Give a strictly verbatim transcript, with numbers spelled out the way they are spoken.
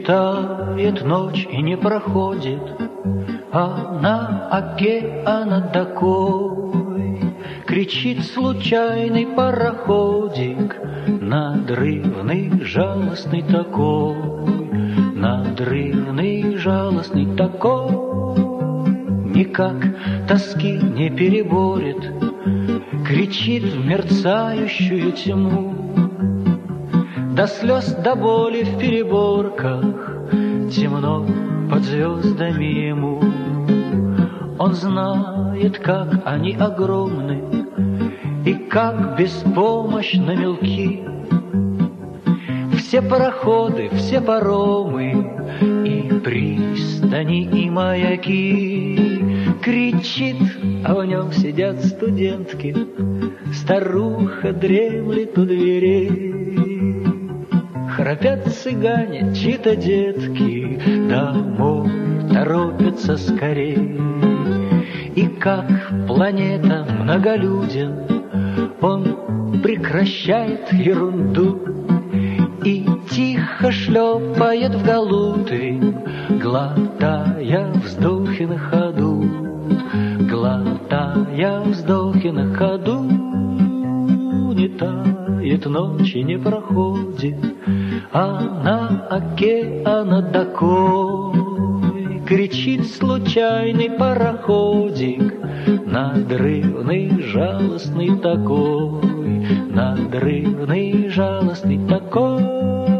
тает ночь и не проходит, а на океана такой кричит случайный пароходик, надрывный, жалостный такой, надрывный, жалостный такой. Никак тоски не переборет, кричит в мерцающую тьму, до слез, до боли в переборках, темно под звездами ему. Он знает, как они огромны и как беспомощно мелки все пароходы, все паромы и пристани, и маяки. Кричит, а в нем сидят студентки, старуха дремлет у дверей. Храпят цыгане, чьи-то детки, домой торопятся скорей. И как планета многолюден, он прекращает ерунду и тихо шлепает в голубь, глотая вздохи на ходу, глотая вздохи на ходу. Не тает ночь и не проходит, а на океана такой кричит случайный пароходик, надрывный, жалостный такой, надрывный, жалостный такой.